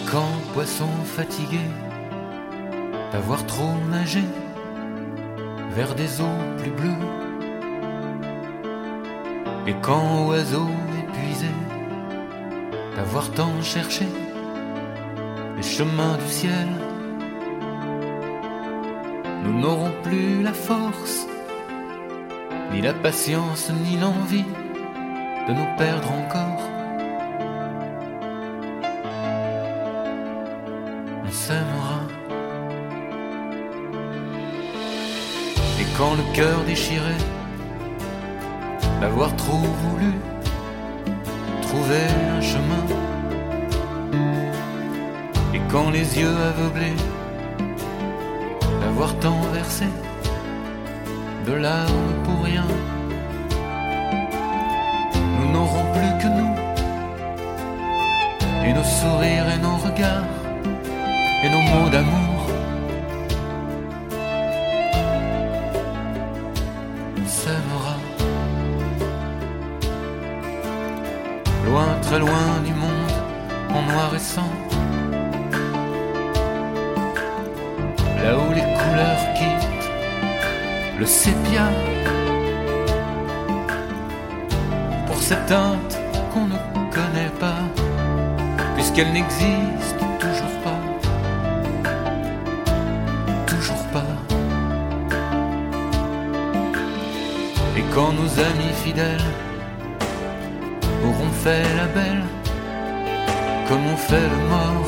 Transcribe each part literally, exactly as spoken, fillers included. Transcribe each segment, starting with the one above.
quand, poisson fatigué d'avoir trop nagé vers des eaux plus bleues, et quand, oiseau épuisé d'avoir tant cherché les chemins du ciel, nous n'aurons plus la force, ni la patience, ni l'envie de nous perdre encore. On s'aimera. Et quand le cœur déchiré d'avoir trop voulu trouver un chemin, et quand les yeux aveuglés d'avoir tant versé de larmes pour rien, nous n'aurons plus que nous, et nos sourires et nos regards, et nos mots d'amour. On s'aimera. Loin, très loin du monde, en noir et sang, là où les couleurs quittent le sépia, pour cette teinte qu'on ne connaît pas, puisqu'elle n'existe toujours pas, toujours pas. Et quand nos amis fidèles auront fait la belle, comme on fait le mort,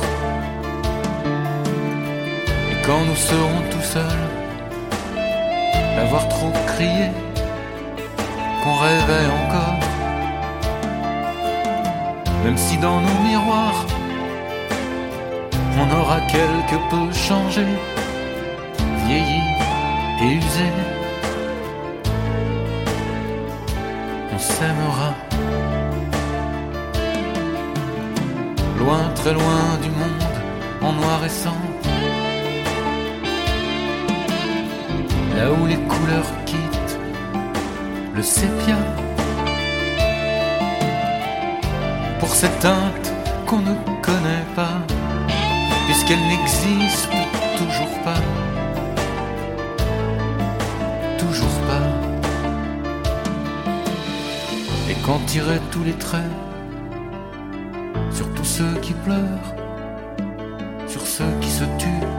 et quand nous serons tout seuls d'avoir trop crié qu'on rêvait encore, même si dans nos miroirs on aura quelque peu changé, vieilli et usé, on s'aimera. Loin, très loin du monde, en noir et sang, là où les couleurs quittent le sépia, pour cette teinte qu'on ne connaît pas, puisqu'elle n'existe toujours pas, toujours pas. Et quand tirer tous les traits sur tous ceux qui pleurent, sur ceux qui se tuent,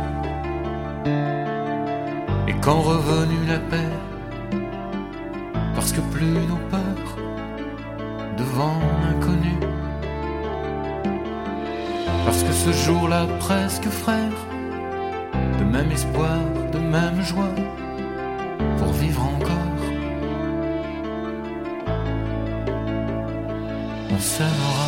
et quand revenue la paix, parce que plus nos peurs devant l'inconnu, parce que ce jour-là presque frère, de même espoir, de même joie, pour vivre encore, on s'aimera.